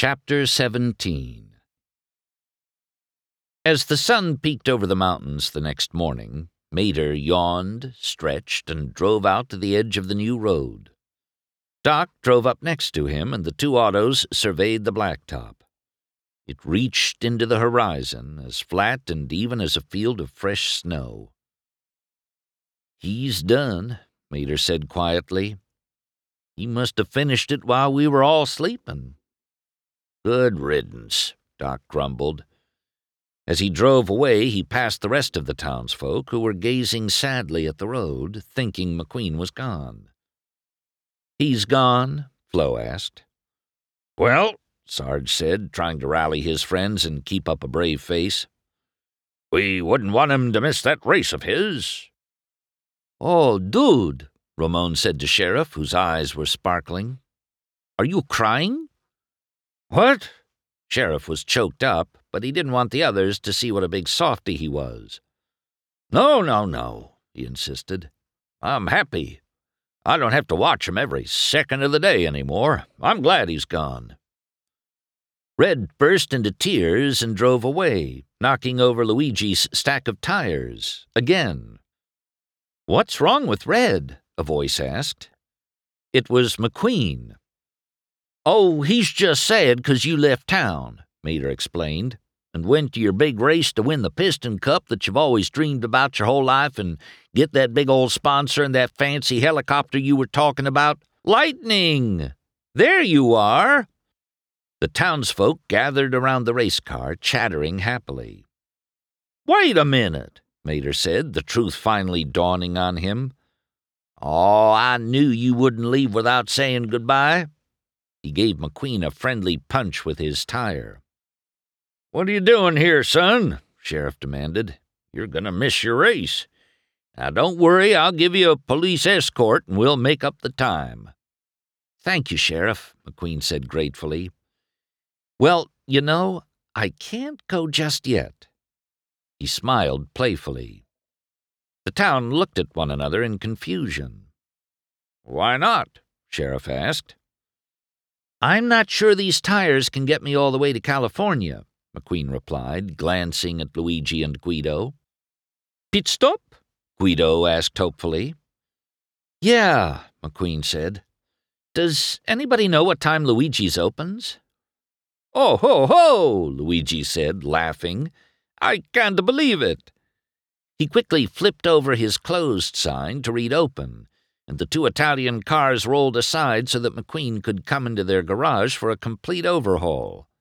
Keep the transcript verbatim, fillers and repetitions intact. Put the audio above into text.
Chapter seventeen. As the sun peeked over the mountains the next morning, Mater yawned, stretched, and drove out to the edge of the new road. Doc drove up next to him, and the two autos surveyed the blacktop. It reached into the horizon, as flat and even as a field of fresh snow. "He's done," Mater said quietly. "He must have finished it while we were all sleeping." "Good riddance," Doc grumbled. As he drove away, he passed the rest of the townsfolk, who were gazing sadly at the road, thinking McQueen was gone. "He's gone?" Flo asked. "Well," Sarge said, trying to rally his friends and keep up a brave face, "we wouldn't want him to miss that race of his." "Oh, dude," Ramon said to Sheriff, whose eyes were sparkling. "Are you crying?" "What?" Sheriff was choked up, but he didn't want the others to see what a big softy he was. "No, no, no," he insisted. "I'm happy. I don't have to watch him every second of the day anymore. I'm glad he's gone." Red burst into tears and drove away, knocking over Luigi's stack of tires, again. "What's wrong with Red?" a voice asked. It was McQueen. "Oh, he's just sad 'cause you left town," Mater explained, "and went to your big race to win the Piston Cup that you've always dreamed about your whole life and get that big old sponsor and that fancy helicopter you were talking about. Lightning! There you are!" The townsfolk gathered around the race car, chattering happily. "Wait a minute," Mater said, the truth finally dawning on him. "Oh, I knew you wouldn't leave without saying goodbye." He gave McQueen a friendly punch with his tire. "What are you doing here, son?" Sheriff demanded. "You're going to miss your race. Now, don't worry, I'll give you a police escort and we'll make up the time." "Thank you, Sheriff," McQueen said gratefully. "Well, you know, I can't go just yet." He smiled playfully. The town looked at one another in confusion. "Why not?" Sheriff asked. "I'm not sure these tires can get me all the way to California," McQueen replied, glancing at Luigi and Guido. "Pit stop?" Guido asked hopefully. "Yeah," McQueen said. "Does anybody know what time Luigi's opens?" "Oh, ho, ho!" Luigi said, laughing. "I can't believe it." He quickly flipped over his closed sign to read open, and the two Italian cars rolled aside so that McQueen could come into their garage for a complete overhaul.